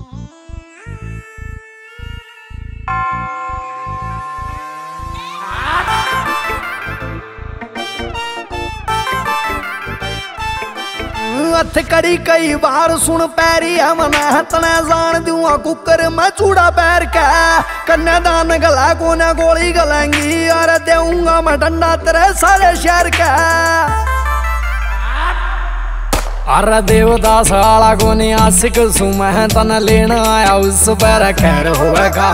हथ कड़ी कई बार सुन पैरी है मना तने जान दूंगा कुकर मैं चूड़ा पैर के कन्यादान गला कोने गोली गलेंगी और देऊंगा मैं डंडा तेरे सारे शहर का। अरे देवदास आला कोनी आशिक सुमह तन लेना आया उस पर खैर होगा।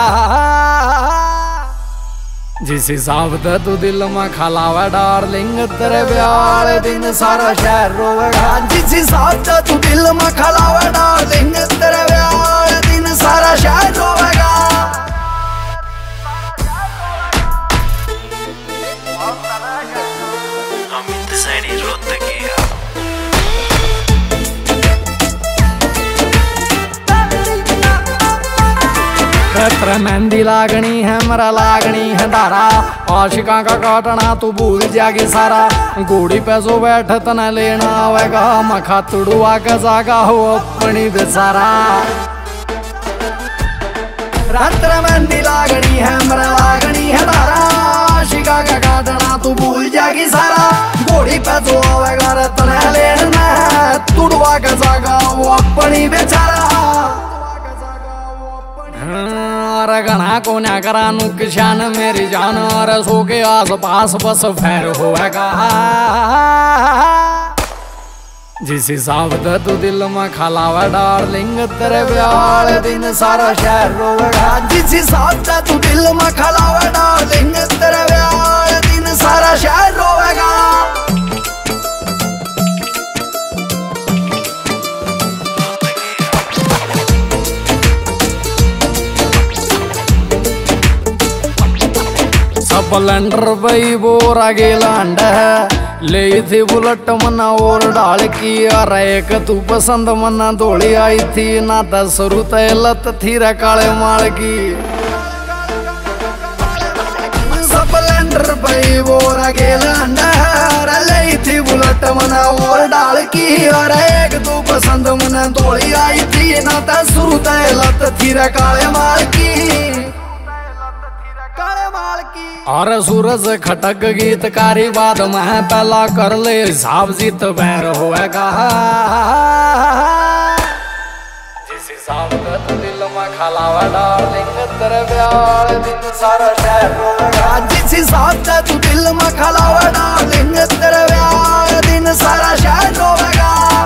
जिस हिसाब से तू दिल में खलावा डार्लिंग तेरे ब्याह दिन सारा शहर रोवेगा। जिस हिसाब से तू दिल में खलावा डार्लिंग तेरे ब्याह दिन सारा शहर रोवेगा। अमित सैनी रोहतक तेरे मेहंदी लागनी है मेरा लागनी है धारा आशिका का काटना तू भूल जाएगी सारा। घोड़ी पे सो बैठ तना लेना आवेगा मखा तुड़ुआ का जागा हो अपनी बेसारा। तेरे मेहंदी लागनी है मेरा लागनी है धारा आशिका का काटना तू भूल जाएगी सारा। घोड़ी पे सो आवेगा तना लेना तुड़ुआ का जागा हो अपनी बेचारा। घना को ना करा नुकसान मेरी जान और सो के आस पास बस फैर होगा। जिस हिसाब से तू दिल में खलावा डार्लिंग तेरे ब्याह दिन सारा शहर रोवेगा। जिस हिसाब से तू दिल में खलावा डार्लिंग तेरे ब्याह दिन सारा शहर रोवेगा। स्प्लेंडर बई बोरा गेलांड ले थी बुलेट मना और डाल की और एक तू पसंद मना दौड़ी आई थी ना 10 रुपए लत थी रे काले माल की। स्प्लेंडर बई बोरा गेलांड ले थी बुलेट मना और डाल की और एक तू पसंद मना दौड़ी आई थी ना 10 रुपए लत थी रे काले माल की। और सूरज खटक गीतकारी बाद में पहला कर ले हिसाब जीत बैर होएगा। जिस हिसाब से तू दिल में खलावा डार्लिंग तेरे ब्याह दिन सारा शहर रोवेगा। जिस हिसाब से तू दिल में खलावा डार्लिंग तेरे ब्याह दिन सारा शहर रोवेगा।